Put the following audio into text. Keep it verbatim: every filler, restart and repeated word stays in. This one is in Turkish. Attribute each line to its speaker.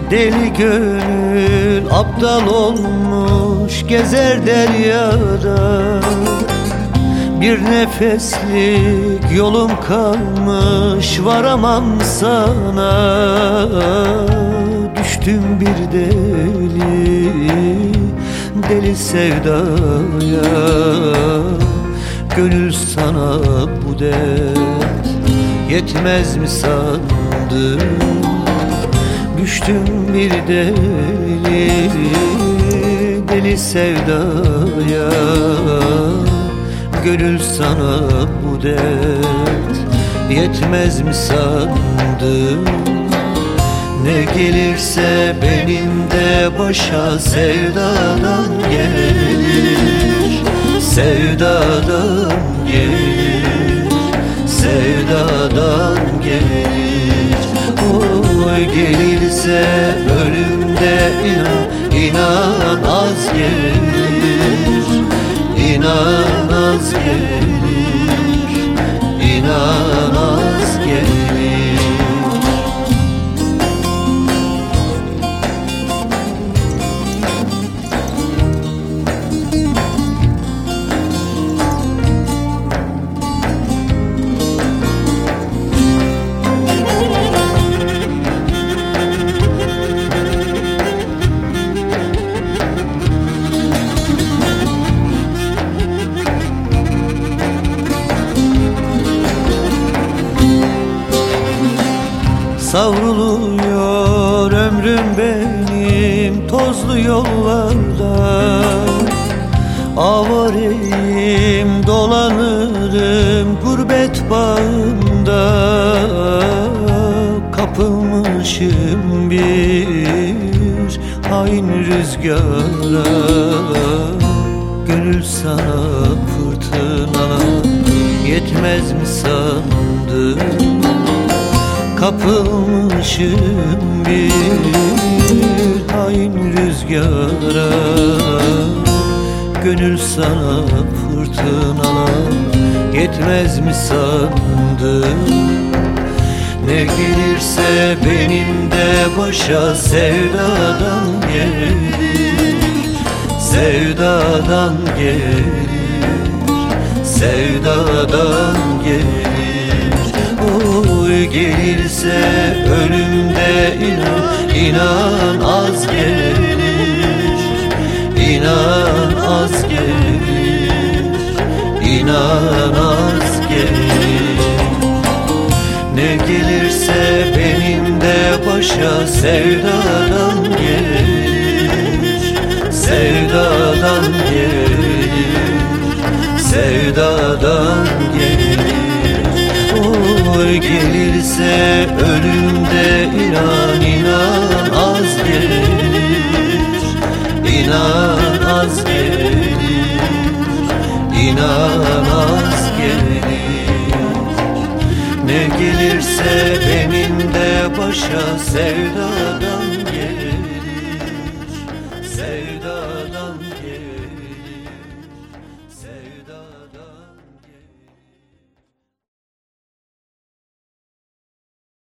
Speaker 1: Deli gönül aptal olmuş, gezer deryada. Bir nefeslik yolum kalmış, varamam sana. Düştüm bir deli, deli sevdaya. Gönül sana bu dert yetmez mi sandın? Düştüm bir deli, deli sevdaya. Gönül sana bu dert yetmez mi sandın? Ne gelirse benim de başa sevdadan gelir, sevdadan gelir, sevdadan gelir. Oy gelirse ölümde inan, inan az gelir, inan az gelir, inan az gelir. Savruluyor ömrüm benim tozlu yollarda. Avareyim dolanırım gurbet bağında. Kapılmışım bir hain rüzgara. Gönül sana fırtınalar yetmez mi sandın? Kapılmışım bir hain rüzgara. Gönül sana fırtınalar yetmez mi sandın? Ne gelirse benim de başa sevdadan gelir, sevdadan gelir, sevdadan gelir. Oy gelirse ölümde inan, inan az gelir, inan az gelir, inan az gelir. Ne gelirse benim de başa sevdadan gelir, sevdadan gelir, sevdadan gelir. Oy gelirse ölümde inan, inan az gelir, inan az gelir, inan az gelir. Ne gelirse benim de başa sevdadan gelir, sevdadan